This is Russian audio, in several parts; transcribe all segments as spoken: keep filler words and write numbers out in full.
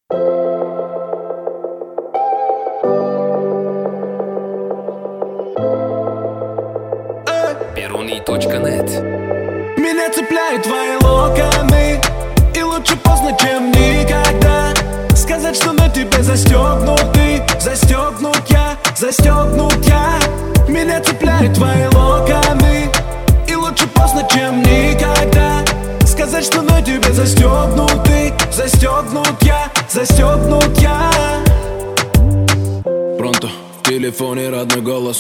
Перуний точка нет. Меня цепляют твои локоны, и лучше поздно, чем никогда. Сказать, что на тебе застегнутый, застегнут я, застегнут я. Меня цепляют твои локоны, и лучше поздно, чем никогда. Сказать, что на тебе застегнутый, застегнут я, застегнут я. Пронто, в телефоне родной голос,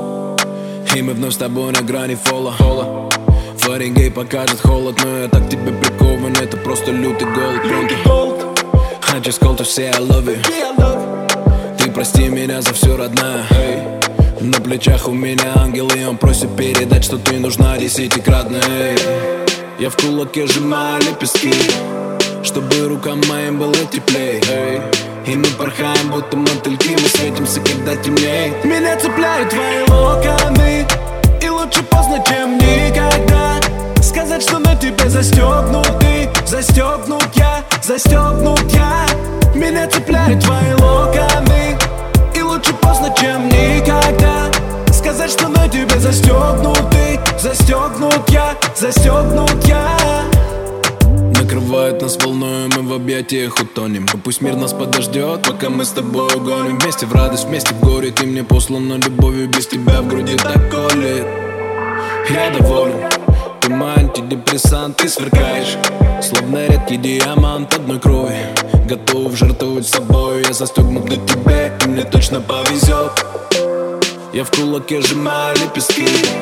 и мы вновь с тобой на грани фола. Фаренгейт покажет холод, но я так тебе прикован, это просто лютый голод. Пронто, I just called to say I love you. Ты прости меня за все, родная. На плечах у меня ангел, и он просит передать, что ты нужна десятикратная. Я в кулаке сжимаю лепестки, чтобы рукам моим было теплей. И мы порхаем, будто мотыльки, мы светимся, когда темнеет. Меня цепляют твои локоны, и лучше поздно, чем никогда. Сказать, что на тебе застегнутый, застегнут я, застегнут я. Меня цепляют твои локоны, и лучше поздно, чем никогда. Сказать, что на тебе застегнутый, застегнут я, застегнут я. Накрывает нас волной, мы в объятиях утонем. И пусть мир нас подождет, пока мы с тобой угоним. Вместе в радость, вместе в горе. Ты мне послана любовью, без тебя в груди так колет. Я доволен, ты мой антидепрессант, ты сверкаешь, словно редкий диамант одной крови. Готов жертвовать собой, я застегнут для тебя, и мне точно повезет. Я в кулаке сжимаю лепестки,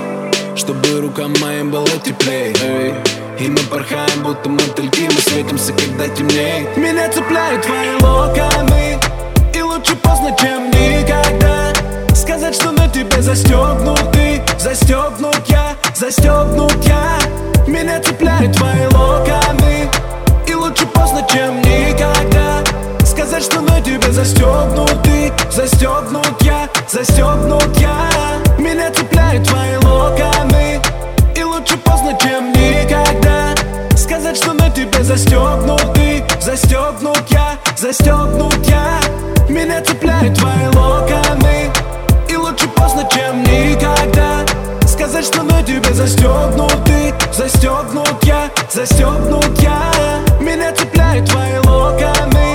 чтобы рукам моим было теплей. И мы порхаем, будто мотыльки, мы светимся, когда темнеет. Меня цепляют твои локоны, и лучше поздно, чем никогда. Сказать, что на тебе застегнутый, застегнут я, застегнут я. Меня цепляют твои локоны, и лучше поздно, чем никогда. Сказать, что на тебе застегнутый, застегнут я, застегнут я. Меня цепляют твои локоны, и лучше поздно, чем никогда. Сказать, что на тебе застегнутый, застегнут я, застегнут я. Меня цепляют твои локоны, и лучше поздно, чем никогда. Сказать, что на тебе застегнутый, застегнут я, застегнут я. Меня цепляют твои локоны,